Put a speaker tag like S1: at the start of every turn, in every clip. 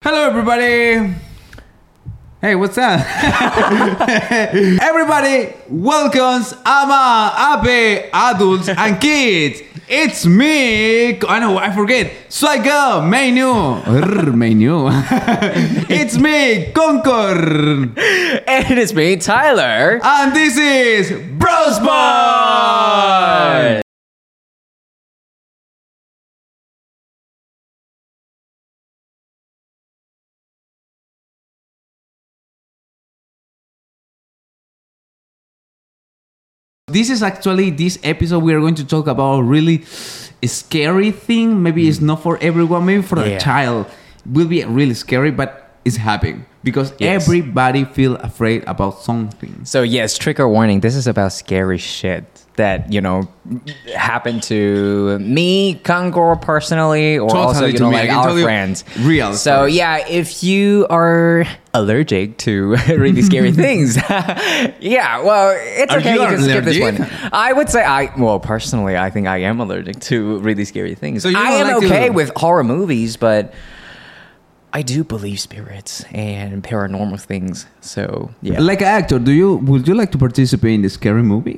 S1: Hello, everybody. Hey, what's up? Everybody, welcomes Ama, Abe, adults and kids. It's me. I forget. Swagger, menu. Menu. It's me, Concord.
S2: And it's me, Tyler.
S1: And this is Bros Boy. This episode we are going to talk about a really scary thing. Maybe it's not for everyone. Maybe for a child will be really scary, but it's happening because everybody feel afraid about something.
S2: So yes, trigger warning. This is about scary shit that, happened to me, Concord personally, or
S1: totally
S2: also, like our friends.
S1: Real.
S2: So if you are allergic to really scary things, well, it's okay. You can skip this one. I would say personally, I think I am allergic to really scary things. So I am okay with horror movies, but I do believe spirits and paranormal things. So yeah.
S1: Like an actor, would you like to participate in the scary movie?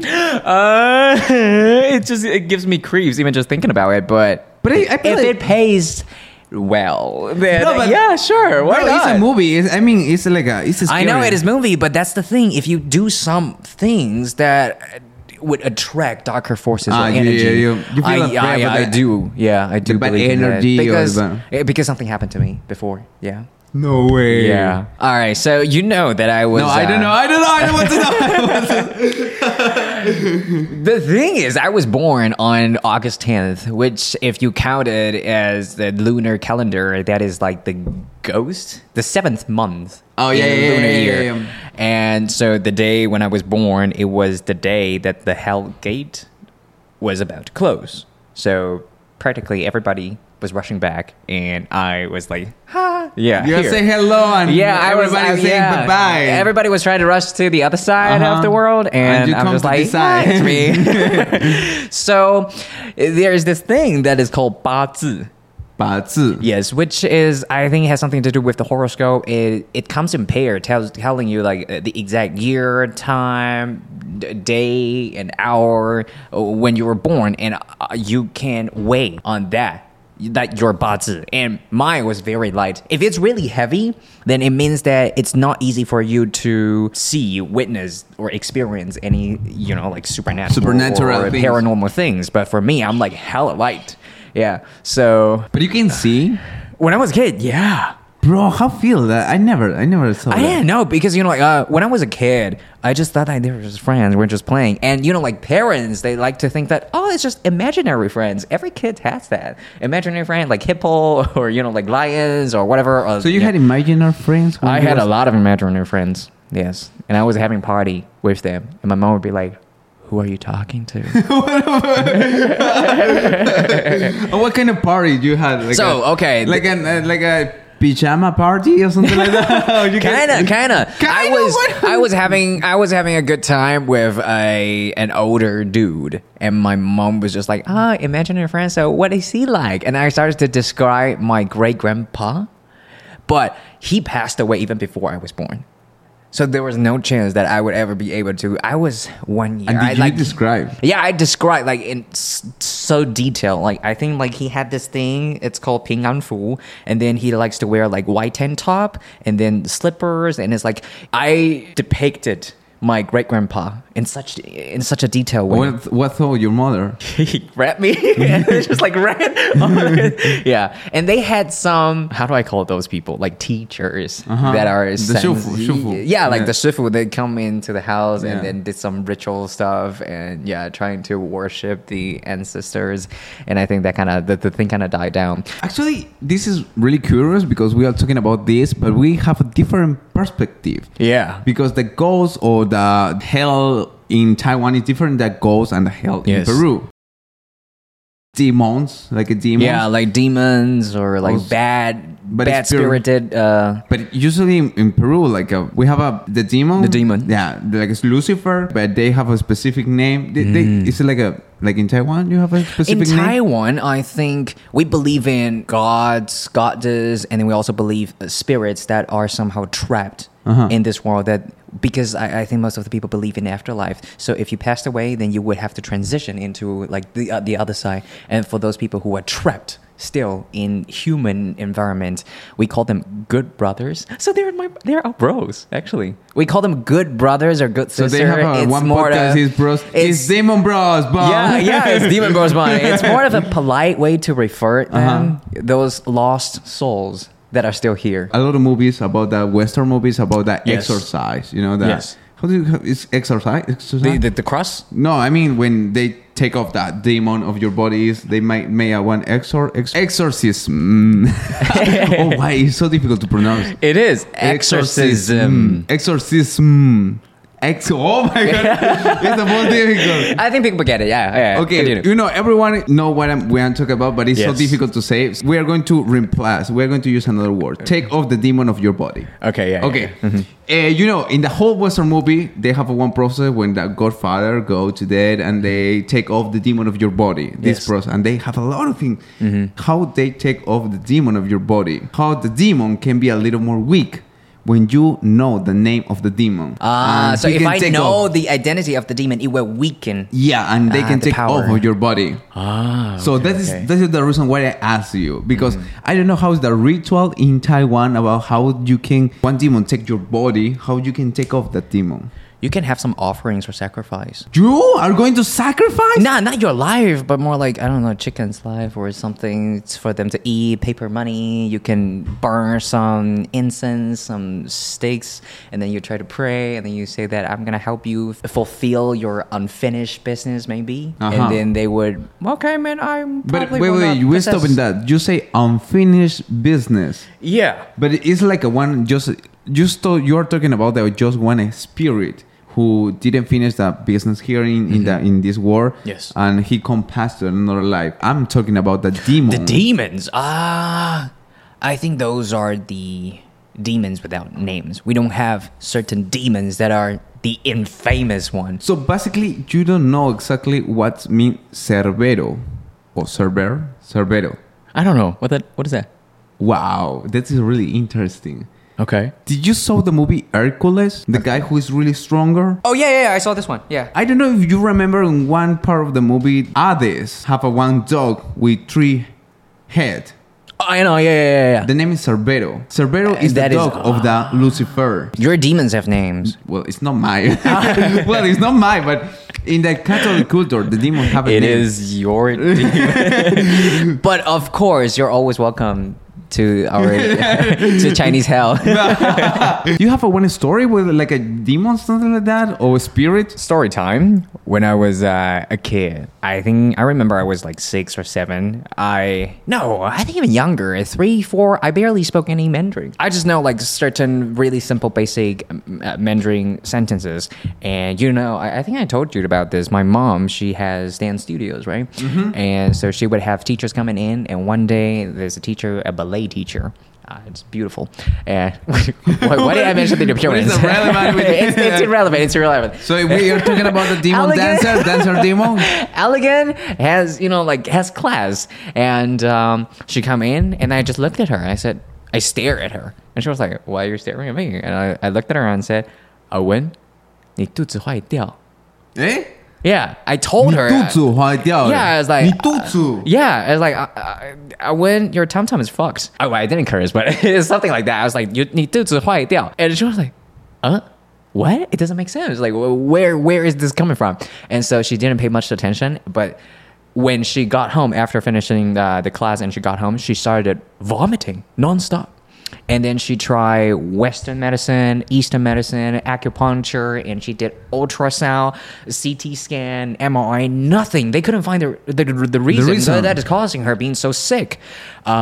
S2: It gives me creeps even just thinking about it. But if it pays well, then yeah, sure. Why not?
S1: It's a movie. It's a scary.
S2: I know it is movie, but that's the thing. If you do some things that would attract darker forces or energy.
S1: You feel
S2: I do. Yeah, I do believe
S1: energy
S2: that because something happened to me before. Yeah.
S1: No way.
S2: Yeah. All right. So that I was.
S1: No, I don't know. I don't want to know.
S2: The thing is, I was born on August 10th, which, if you count it as the lunar calendar, that is like the ghost, the 7th month.
S1: Oh yeah,
S2: lunar year. And so the day when I was born, it was the day that the Hell Gate was about to close. So practically everybody was rushing back, and I was like, ha, yeah.
S1: You say hello, and everybody saying bye-bye.
S2: Everybody was trying to rush to the other side of the world, and I'm just like, hi, it's me. So there's this thing that is called 八字. Yes, which is, I think it has something to do with the horoscope. It comes in pair, telling you like the exact year, time, day, and hour when you were born, and you can weigh on that your 八字. And mine was very light. If it's really heavy, then it means that it's not easy for you to see, witness, or experience any, like supernatural or
S1: things.
S2: Paranormal things. But for me, I'm like hella light. Yeah. So.
S1: But you can see?
S2: When I was a kid, yeah.
S1: Bro, how feel that? I never saw that.
S2: I didn't know because, when I was a kid, I just thought that they were just friends. We're just playing. And, like parents, they like to think that, it's just imaginary friends. Every kid has that. Imaginary friend, like hippo or, like lions or whatever.
S1: So you had imaginary friends?
S2: I had a lot of imaginary friends. Yes. And I was having party with them. And my mom would be like, who are you talking to?
S1: What kind of party you had? Like a pajama party or something like that?
S2: Kinda. I was having a good time with an older dude, and my mom was just like, imaginary friend. So what is he like? And I started to describe my great grandpa, but he passed away even before I was born. So there was no chance that I would ever be able to. I was 1 year.
S1: And did you describe?
S2: Yeah, I described like in so detail. Like I think like he had this thing. It's called 平安符, and then he likes to wear like white tank top and then slippers, and it's like I depicted my great grandpa in such a detail way.
S1: What thought your mother?
S2: He grabbed me and just like ran. Yeah, and they had some. How do I call those people? Like teachers that are
S1: the shifu.
S2: Yeah, like the shifu. They come into the house and then did some ritual stuff and trying to worship the ancestors. And I think that the thing kind of died down.
S1: Actually, this is really curious because we are talking about this, but we have a different perspective.
S2: Yeah,
S1: because the ghosts or the hell in Taiwan is different than ghosts and the hell in Peru. demons, like a demon.
S2: Yeah, like demons or like bad spirited.
S1: But usually in Peru, like we have the demon.
S2: The demon.
S1: Yeah, like it's Lucifer, but they have a specific name. Is it like in Taiwan? You have a specific name?
S2: In Taiwan, I think we believe in gods, goddesses, and then we also believe spirits that are somehow trapped in this world. Because I think most of the people believe in afterlife. So if you passed away, then you would have to transition into like the other side. And for those people who are trapped still in human environment, we call them good brothers. So they're our bros, actually. We call them good brothers or good sisters.
S1: So they have one podcast, his bros. It's Demon Bros, bond.
S2: Yeah, it's Demon Bros, bond. It's more of a polite way to refer them, those lost souls that are still here.
S1: A lot of movies about that, Western movies about that exercise, you know, that.
S2: Yes.
S1: How do you, is exercise?
S2: The cross?
S1: No, I mean when they take off that demon of your bodies, they may have one exorcism. Oh, why it's so difficult to pronounce?
S2: It is exorcism.
S1: Exorcism. Oh my god, it's the most difficult.
S2: I think people get it. Yeah.
S1: Okay,
S2: continue.
S1: you know, everyone know what I'm talking about, but it's so difficult to say. We are going to replace. We are going to use another word. Take off the demon of your body.
S2: Okay. Yeah.
S1: Okay. Yeah. Mm-hmm. You know, in the whole Western movie, they have one process when the Godfather go to dead and they take off the demon of your body. This process, and they have a lot of things. How they take off the demon of your body. How the demon can be a little more weak when you know the name of the demon.
S2: So if I know the identity of the demon, it will weaken.
S1: Yeah, and they can take
S2: power
S1: off of your body. So that is the reason why I asked you, because I don't know how is the ritual in Taiwan about how you can one demon take your body, how you can take off that demon.
S2: You can have some offerings or sacrifice.
S1: You are going to sacrifice?
S2: Nah, not your life, but more like, I don't know, chicken's life or something. It's for them to eat, paper money. You can burn some incense, some steaks, and then you try to pray, and then you say that I'm going to help you fulfill your unfinished business, maybe. And then they would, okay, man, I'm probably
S1: wait, you will stop in that. You say unfinished business.
S2: Yeah.
S1: But it's like a one, you are talking about that just one spirit who didn't finish that business here in this war.
S2: Yes.
S1: And he passed to another life. I'm talking about the demons.
S2: The demons. I think those are the demons without names. We don't have certain demons that are the infamous ones.
S1: So basically, you don't know exactly what means Cerbero or Cerbero.
S2: I don't know. What is that?
S1: Wow, that is really interesting.
S2: Okay.
S1: Did you saw the movie Hercules? The guy who is really stronger?
S2: Oh, yeah, I saw this one. Yeah.
S1: I don't know if you remember in one part of the movie, Hades have one dog with 3 heads.
S2: Oh, I know, yeah.
S1: The name is Cerbero. Cerbero is the dog of the Lucifer.
S2: Your demons have names.
S1: Well, it's not mine. But in the Catholic culture, the demons have a name.
S2: It is your demon. But of course, you're always welcome to our to Chinese hell.
S1: You have one story with like a demon, something like that, or a spirit?
S2: Story time. When I was a kid, I remember I was like 6 or 7. I think even younger, 3, 4. I barely spoke any Mandarin. I just know like certain really simple, basic Mandarin sentences. And I think I told you about this. My mom, she has dance studios, right? And so she would have teachers coming in. And one day, there's a teacher, a ballet teacher. It's beautiful. Why did I mention the appearance? It's irrelevant.
S1: So we are talking about the demon dancer demon.
S2: Elegant has class, and she come in, and I just looked at her. And I stare at her, and she was like, "Why are you staring at me?" And I looked at her and said, "Wen, 你肚子坏掉." Eh? Yeah, I told her.
S1: 你肚子坏掉.
S2: Yeah, I was like.
S1: 你肚子.
S2: Yeah, I was like, when your tum-tum is fucked. Oh, I didn't curse, but it's something like that. I was like, 你肚子坏掉. And she was like, what? It doesn't make sense. Like, where is this coming from? And so she didn't pay much attention, but when she got home after finishing the class and she got home, she started vomiting nonstop. And then she tried Western medicine, Eastern medicine, acupuncture, and she did ultrasound, CT scan, MRI, nothing. They couldn't find the reason that is causing her being so sick.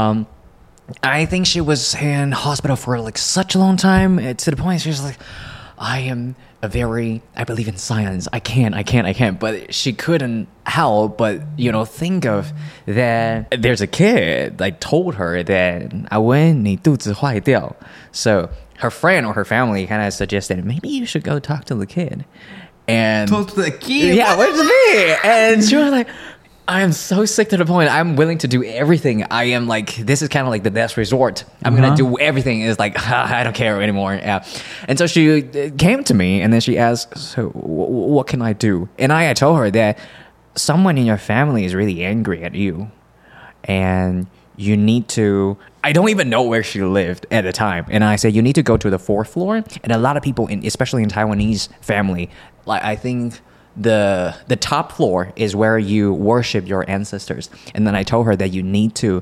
S2: I think she was in hospital for like such a long time, to the point she was like, I believe in science. I can't. But she couldn't help but, think of that there's a kid like told her that 阿文你肚子坏掉. So her friend or her family kind of suggested maybe you should go talk to the kid. And
S1: talk to the kid?
S2: Yeah, what does it mean? And she was like, I am so sick to the point. I'm willing to do everything. I am like, this is kind of like the last resort. I'm going to do everything. It's like, I don't care anymore. Yeah. And so she came to me and then she asked, so what can I do? And I told her that someone in your family is really angry at you. And you need to, I don't even know where she lived at the time. And I said, you need to go to the 4th floor. And a lot of people, especially in Taiwanese family, like I think the top floor is where you worship your ancestors. And then I told her that you need to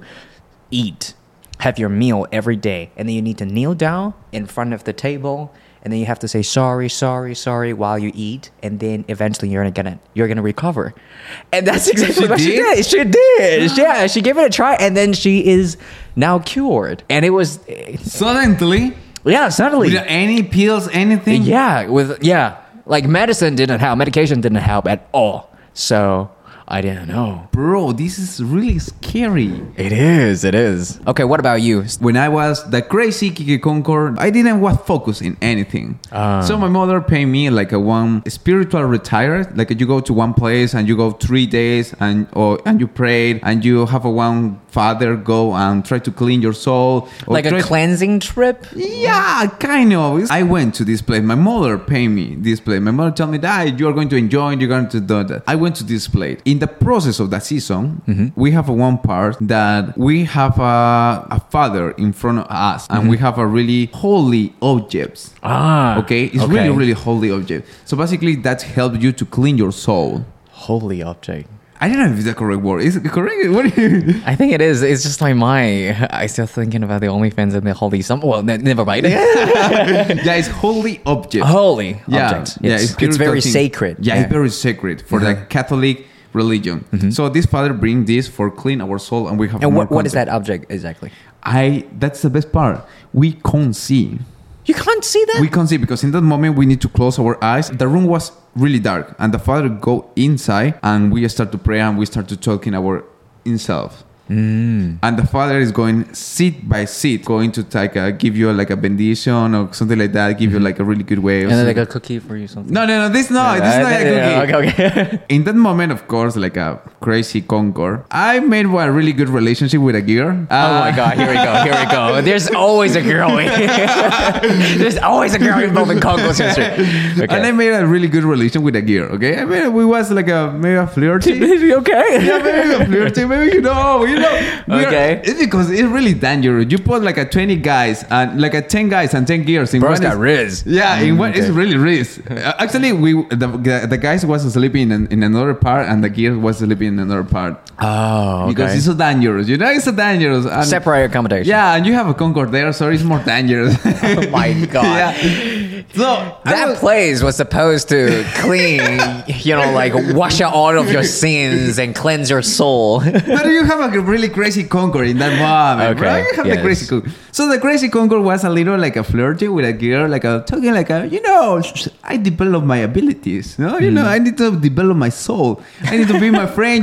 S2: have your meal every day. And then you need to kneel down in front of the table. And then you have to say, sorry while you eat. And then eventually you're gonna recover. And that's exactly what she did. She did. Yeah, she gave it a try. And then she is now cured. And it was...
S1: Suddenly?
S2: Yeah, suddenly.
S1: Without any pills, anything?
S2: Yeah. Like medication didn't help at all. So I didn't know.
S1: Bro, this is really scary.
S2: It is. Okay, what about you?
S1: When I was the crazy Kiki Concord, I didn't want focus in anything. So my mother paid me like one spiritual retire. Like you go to one place and you go 3 days and you pray and you have one father go and try to clean your soul.
S2: Like a cleansing trip?
S1: Yeah, kind of. I went to this place. My mother paid me this place. My mother told me that you are going to enjoy it. You're going to do that. I went to this place. In the process of that season, we have one part that we have a father in front of us and we have a really holy objects. Okay? It's really, really holy object. So basically that helps you to clean your soul.
S2: Holy object.
S1: I don't know if it's the correct word. Is it correct? What do you...
S2: I think it is. It's just like I still thinking about the OnlyFans and the holy well, never mind.
S1: Yeah, it's holy object.
S2: Holy object. It's very sacred.
S1: Yeah, it's very sacred for the Catholic religion. So this father bring this for clean our soul and we have more
S2: what is that object exactly?
S1: That's the best part. We can't see.
S2: You can't see that?
S1: We can't see because in that moment we need to close our eyes. The room was really dark and the father go inside and we start to pray and we start to talk in our himself. And the father is going seat by seat, going to give you like a benediction or something like that, give you like a really good way.
S2: And then like a cookie for you, something.
S1: No, this is not a cookie.
S2: Okay.
S1: In that moment, of course, like a crazy Concord, I made a really good relationship with a girl.
S2: Oh my God, here we go. There's always a girl. There's always a girl involved in Concord's history. Okay.
S1: And I made a really good relation with a girl, okay? I mean, we was like maybe a flirty.
S2: Okay.
S1: Yeah, maybe a flirty. Maybe,
S2: okay.
S1: It's because it's really dangerous. You put like 20 guys and like 10 guys and 10 girls in
S2: Bro's got riz.
S1: Yeah, in one it's really riz. Actually, the guys was sleeping in another part and the girl was sleeping in another part.
S2: Oh, okay.
S1: Because it's so dangerous. It's so dangerous. And
S2: separate accommodation.
S1: Yeah, and you have a Concord there, so it's more dangerous.
S2: Oh my God.
S1: Yeah. So
S2: that place was supposed to clean, like wash out all of your sins and cleanse your soul.
S1: But you have a really crazy Concord in that moment,
S2: okay.
S1: Right? You have the crazy Concord. So the crazy Concord was a little like a flirty with a girl, talking like I develop my abilities. I need to develop my soul. I need to be my friend.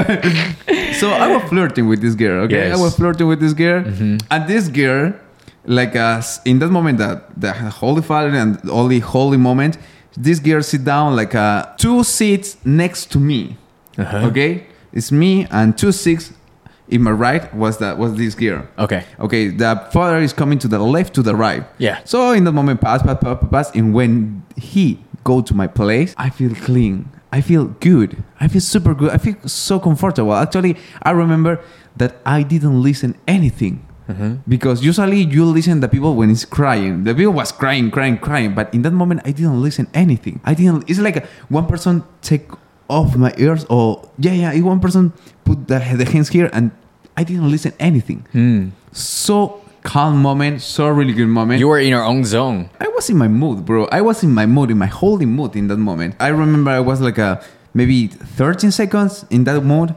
S1: So I was flirting with this girl. Okay, yes. I was flirting with this girl, and this girl. Like in that moment, that the Holy Father and only holy moment, this girl sit down like 2 seats next to me. Okay, it's me and 2 seats in my right was this girl. Okay, the father is coming to the left to the right.
S2: Yeah.
S1: So in that moment, pass, and when he go to my place, I feel clean. I feel good. I feel super good. I feel so comfortable. Actually, I remember that I didn't listen anything. Because usually you listen to people when it's crying. The people was crying. But in that moment, I didn't listen anything. It's like one person take off my ears or one person put the hands here and I didn't listen anything. So calm moment, so really good moment.
S2: You were in your own zone.
S1: I was in my mood, bro. I was in my mood, in my holy mood in that moment. I remember I was like maybe 13 seconds in that mood.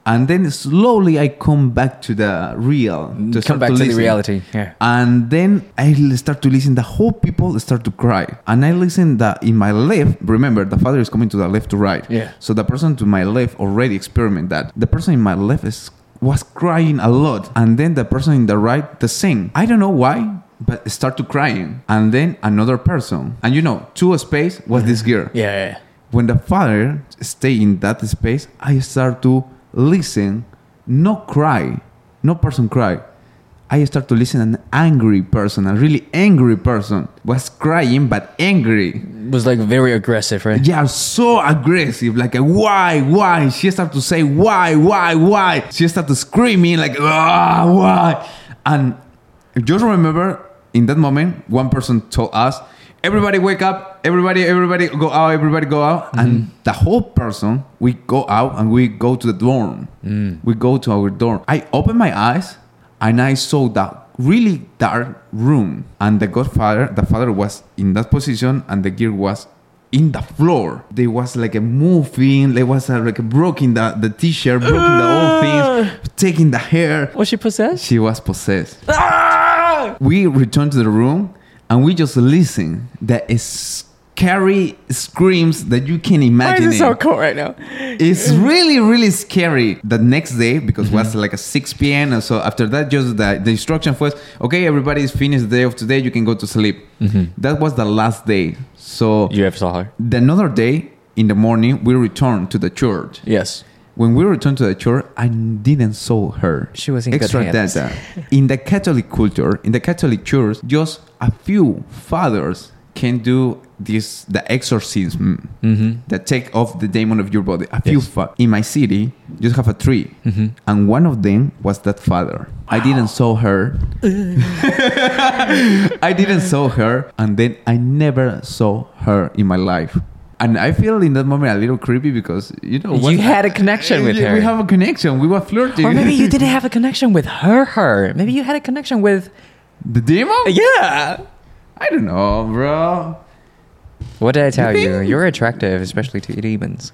S1: And then slowly I come back to the real.
S2: Come back to the reality. Yeah.
S1: And then I start to listen. The whole people start to cry. And I listen that in my left, remember, the father is coming to the left to right.
S2: Yeah.
S1: So the person to my left already experiment that. The person in my left was crying a lot. And then the person in the right, the same. I don't know why, but start to crying. And then another person. And two space was this girl.
S2: Yeah.
S1: When the father stay in that space, I start to listen, not cry, no person cry. I start to listen an angry person, a really angry person was crying, but angry.
S2: It was like very aggressive, right?
S1: Yeah, so aggressive, like why? She started to say why? She started screaming like why? And just remember, in that moment, one person told us, everybody wake up, everybody go out, Mm-hmm. And the whole person, we go out and we go to the dorm. We go to our dorm. I opened my eyes and I saw that really dark room. And the father was in that position and the girl was in the floor. There was like a moving, there was like a broken the t-shirt, broken the whole things, taking the hair.
S2: Was she possessed?
S1: She was possessed. We returned to the room. And we just listen. The scary screams that you can imagine.
S2: Why is it so cold right now?
S1: It's really, really scary. The next day, because it was like a 6 p.m. And so after that, just the instruction was, okay, everybody is finished the day of today. You can go to sleep. That was the last day. So
S2: you ever saw her?
S1: The another day in the morning, we returned to the church.
S2: Yes.
S1: When we returned to the church, I didn't saw her.
S2: She was in good hands.
S1: Data. In the Catholic culture, in the Catholic church, just a few fathers can do the exorcism that take off the demon of your body. A few. In my city, just have 3. And one of them was that father. Wow. I didn't saw her. And then I never saw her in my life. And I feel in that moment a little creepy because,
S2: you had a connection with her.
S1: We have a connection. We were flirting.
S2: Or maybe you didn't have a connection with her. Maybe you had a connection with...
S1: the demon?
S2: Yeah.
S1: I don't know, bro.
S2: What did I tell you? You're attractive, especially to demons.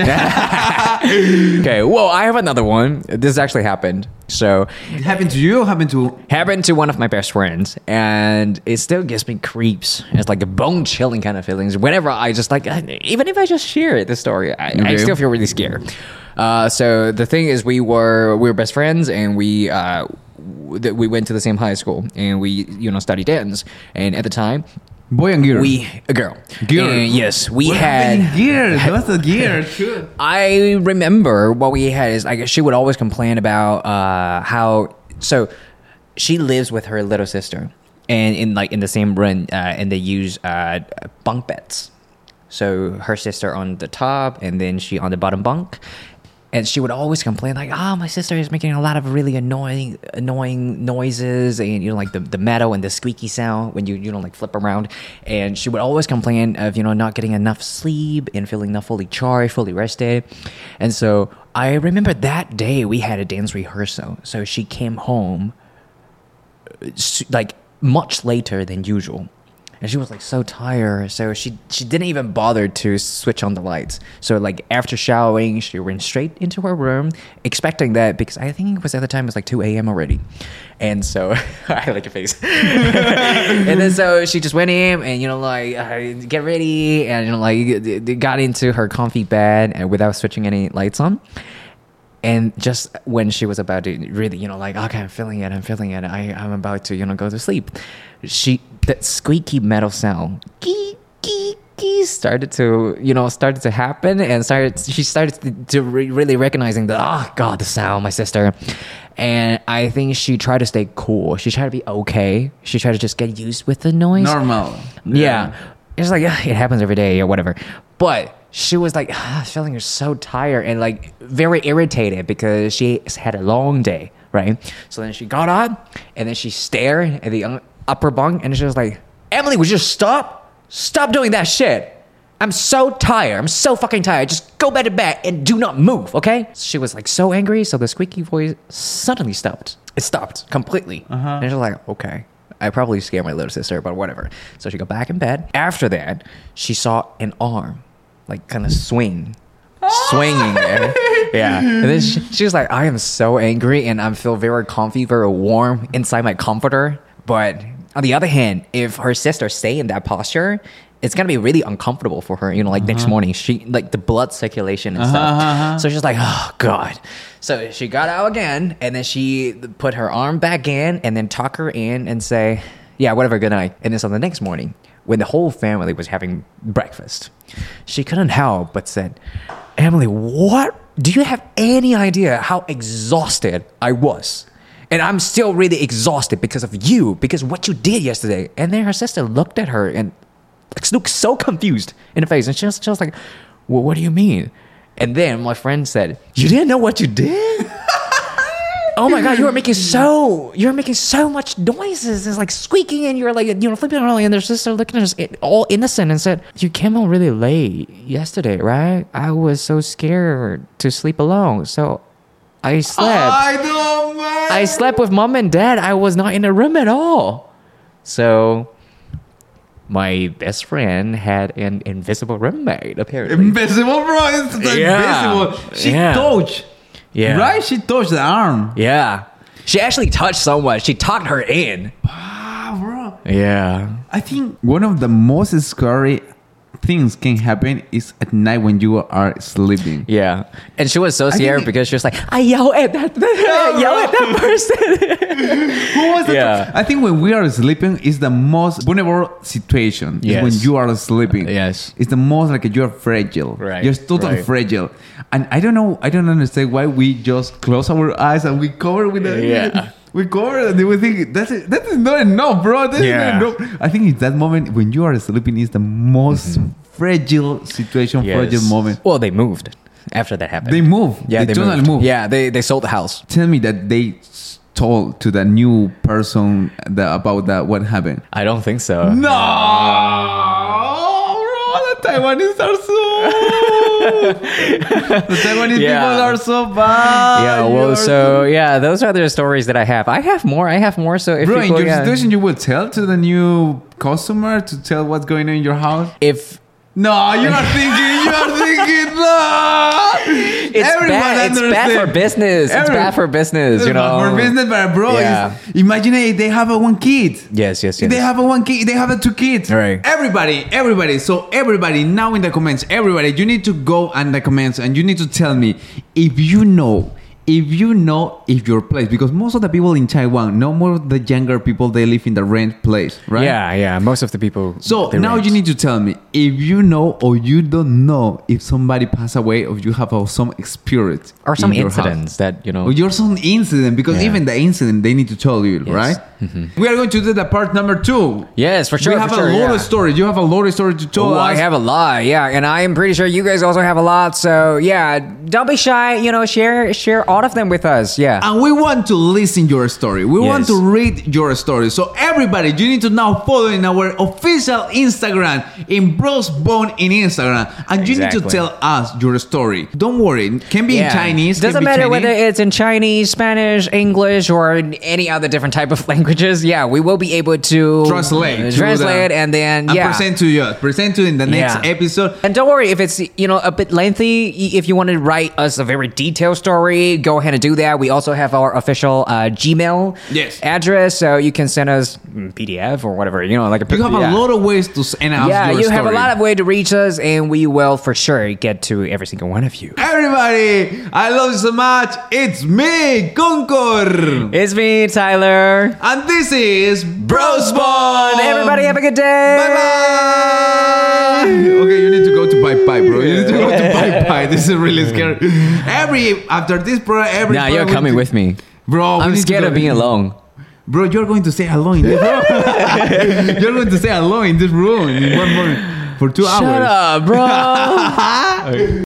S2: Okay, well, I have another one. This actually happened. So
S1: it happened to you? Happened
S2: to one of my best friends, and it still gives me creeps. It's like a bone-chilling kind of feelings. Whenever I just even if I just share the story, I still feel really scared. So the thing is, we were best friends, and we went to the same high school, and we studied dance. And at the time,
S1: boy and girl.
S2: A girl. And yes, we had
S1: gear. What's the gear? Sure.
S2: I remember what we had is she would always complain about how she lives with her little sister, and in the same room, and they use bunk beds. So her sister on the top, and then she on the bottom bunk. And she would always complain my sister is making a lot of really annoying noises, and like the metal and the squeaky sound when you flip around. And she would always complain of not getting enough sleep and feeling not fully charged, fully rested. And so I remember that day we had a dance rehearsal. So she came home much later than usual. And she was so tired, so she didn't even bother to switch on the lights. So after showering, she went straight into her room, expecting that, because I think it was at the time it was 2 a.m. already. And so I like your face. And then so she just went in and get ready, and got into her comfy bed and without switching any lights on. And just when she was about to really, okay, I'm feeling it. I'm about to, go to sleep. That squeaky metal sound, started to happen, and she started to really recognizing the sound, my sister. And I think she tried to stay cool. She tried to be okay. She tried to just get used with the noise.
S1: Normal.
S2: Yeah. It's it happens every day or whatever. But she was feeling so tired and very irritated because she had a long day, right? So then she got up and then she stared at the upper bunk and she was like, Emily, would you just stop doing that shit? I'm so tired. I'm so fucking tired. Just go back to bed and do not move, okay? She was so angry, so the squeaky voice suddenly stopped. It stopped completely. And she's like, okay. I probably scared my little sister, but whatever. So she got back in bed. After that, she saw an arm, kind of swing swinging. Yeah. And then she was like, I am so angry and I feel very comfy, very warm inside my comforter. But on the other hand, if her sister stay in that posture, it's gonna be really uncomfortable for her, like next morning. She like the blood circulation and stuff. So she's like, oh God. So she got out again, and then she put her arm back in, and then tuck her in and say, yeah, whatever, good night. And then so the next morning, when the whole family was having breakfast, she couldn't help but said, Emily, what? Do you have any idea how exhausted I was? And I'm still really exhausted because of you, because what you did yesterday. And then her sister looked at her and looked so confused in the face. And she was like, well, what do you mean? And then my friend said, you didn't know what you did? Oh my God, you're making so much noises. It's like squeaking and you're like, flipping around. And their sister looking at us all innocent and said, you came home really late yesterday, right? I was so scared to sleep alone. So I slept. I slept with mom and dad. I was not in the room at all. So my best friend had an invisible roommate, apparently.
S1: Invisible, bro? It's invisible. She touched.
S2: Yeah.
S1: Right? She touched the arm.
S2: Yeah. She actually touched someone. She tucked her in.
S1: Wow, bro.
S2: Yeah.
S1: I think one of the most scary things can happen is at night when you are sleeping.
S2: Yeah. And she was so scared because she was like, I yell at that person.
S1: Who was that? I think when we are sleeping is the most vulnerable situation. Yes. Is when you are sleeping.
S2: Yes.
S1: It's the most like you're fragile.
S2: Right.
S1: You're totally fragile. And I don't understand why we just close our eyes and we cover with the...
S2: Yeah.
S1: We cover it and we think that is not enough, bro. That is not enough. I think it's that moment when you are sleeping is the most fragile situation, fragile moment.
S2: Well, they moved after that happened.
S1: They moved.
S2: Yeah,
S1: they totally moved.
S2: Yeah, they sold the house.
S1: Tell me that they told to the new person about what happened.
S2: I don't think so.
S1: No, bro, the Taiwanese are so... the Taiwanese people are so bad.
S2: Yeah, well, those are the stories that I have. I have more. So if
S1: bro, in your situation, you will tell to the new customer to tell what's going on in your house. No, you are thinking, no.
S2: It's bad for business. It's bad for business,
S1: It's bad for business, but bro, imagine they have one kid.
S2: Yes.
S1: They have one kid. They have two kids.
S2: Right.
S1: Everybody. So everybody now in the comments, you need to go in the comments and you need to tell me if you know if your place, because most of the people in Taiwan, no more of the younger people, they live in the rent place, right?
S2: Yeah. Most of the people.
S1: So now you need to tell me if you know or you don't know if somebody passed away or you have some experience
S2: or some incidents that
S1: or you're some incident, because even the incident they need to tell you, right? Mm-hmm. We are going to do the part number 2.
S2: Yes, for sure.
S1: We have a lot of stories. You have a lot of stories to tell us.
S2: I have a lot, and I am pretty sure you guys also have a lot. So don't be shy. Share all of them with us. Yeah,
S1: and we want to listen your story. We want to read your story. So everybody, you need to now follow in our official Instagram in Bros Bone in Instagram, and you need to tell us your story. Don't worry, it can be in Chinese.
S2: Doesn't matter whether it's in Chinese, Spanish, English, or any other different type of languages. Yeah, we will be able to
S1: translate
S2: and then
S1: present to in the next episode.
S2: And don't worry if it's a bit lengthy. If you want to write us a very detailed story, go ahead and do that. We also have our official Gmail address, so you can send us PDF or whatever.
S1: You have a lot of ways to send us your story.
S2: You have a lot of ways to reach us, and we will for sure get to every single one of you.
S1: Everybody, I love you so much. It's me, Concord.
S2: It's me, Tyler.
S1: And this is Bros Bone.
S2: Everybody have a good day.
S1: Bye-bye. Okay, you need to go to bye-bye, bro. You need to go to bye-bye. This is really scary. After this program,
S2: Now you're coming with me.
S1: Bro,
S2: I'm scared of being alone.
S1: Bro, you're going to stay alone in this room. You're going to stay alone in this room in 1 morning for 2 hours.
S2: Shut up, bro.